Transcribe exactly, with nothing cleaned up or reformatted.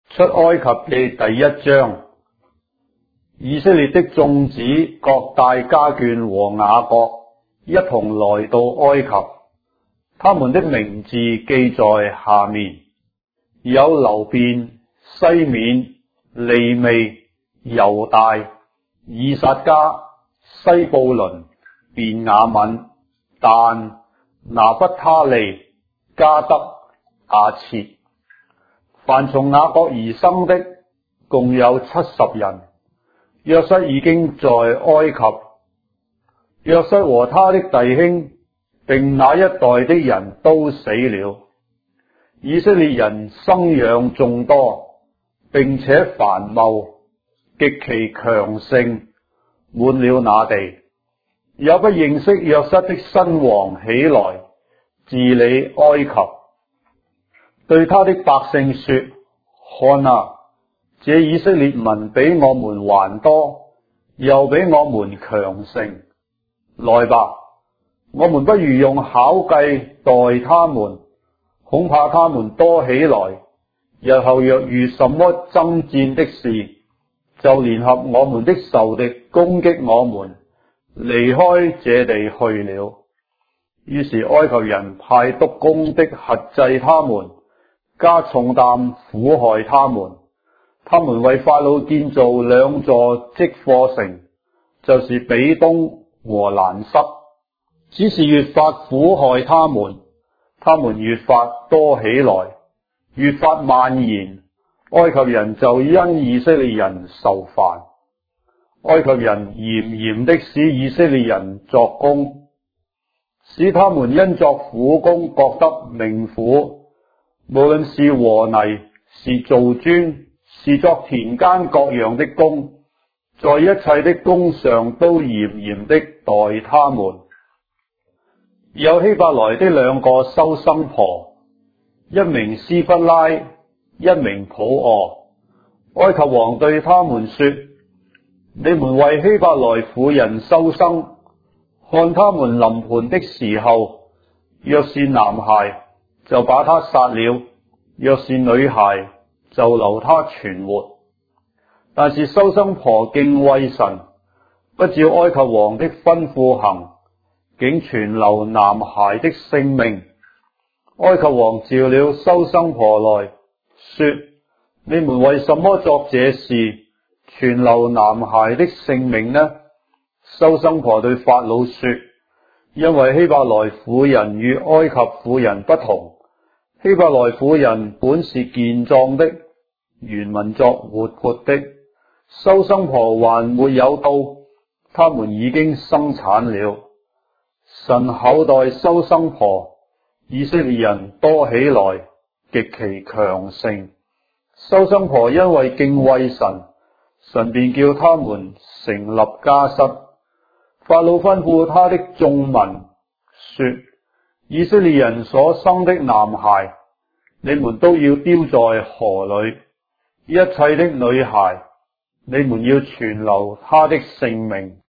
出埃及記第一章，以色列的眾子各帶家眷和雅各一同來到埃及，他們的名字記在下面：有流便、西緬、利未、猶大、以薩迦、西布倫、便雅憫、但、拿弗他利、迦得、亞設。凡從雅各而生的，共有七十人。約瑟已經在埃及，約瑟和他的弟兄並那一代的人都死了。以色列人生養眾多，並且繁茂，極其強盛，滿了那地。也不認識約瑟的新王起來治理埃及，對他的百姓說：看啊，這以色列民比我們還多，又比我們強盛。來吧，我們不如用巧計待他們，恐怕他們多起來，日後若遇什麼爭戰的事，就聯合我們的仇敵攻擊我們，離開這地去了。於是埃及人派督工的轄制他們，加重擔苦害他們。他們為法老建造兩座積貨城，就是比東和蘭塞，只是越發苦害他們，他們越發多起來，越發蔓延。埃及人就因以色列人受煩。埃及人嚴嚴的使以色列人作工，使他們因作苦工覺得命苦。無論是和泥，是造磚，是作田間各樣的工，在一切的工上都嚴嚴的待他們。有希伯來的兩個收生婆，一名斯弗拉，一名普俄。埃及王對他們說：你們為希伯來婦人收生，看他們臨盆的時候，若是男孩，就把他殺了；若是女孩，就留他存活。但是收生婆敬畏神，不照埃及王的吩咐行，竟存留男孩的性命。埃及王召了收生婆來說：你們為什麼作這事，存留男孩的性命呢？收生婆對法老說：因為希伯來婦人與埃及婦人不同，希伯來婦人本是健壯的，原文作活潑的。收生婆還沒有到，他們已經生產了。神厚待收生婆，以色列人多起來，極其強盛。收生婆因為敬畏神，神便叫他們成立家室。法老吩咐他的眾民說：以色列人所生的男孩，你們都要丟在河裏；一切的女孩，你們要存留他的性命。